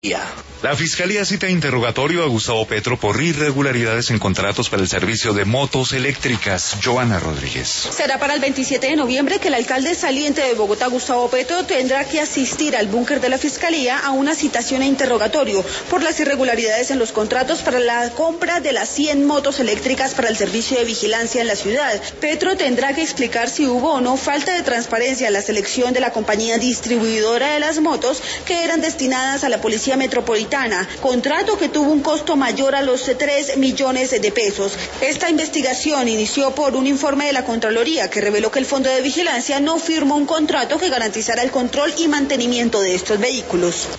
La Fiscalía cita interrogatorio a Gustavo Petro por irregularidades en contratos para el servicio de motos eléctricas. Joana Rodríguez. Será para el 27 de noviembre que el alcalde saliente de Bogotá, Gustavo Petro, tendrá que asistir al búnker de la Fiscalía a una citación e interrogatorio por las irregularidades en los contratos para la compra de las 100 motos eléctricas para el servicio de vigilancia en la ciudad. Petro tendrá que explicar si hubo o no falta de transparencia en la selección de la compañía distribuidora de las motos que eran destinadas a la Policía Metropolitana, contrato que tuvo un costo mayor a los 3 millones de pesos. Esta investigación inició por un informe de la Contraloría que reveló que el Fondo de Vigilancia no firmó un contrato que garantizara el control y mantenimiento de estos vehículos.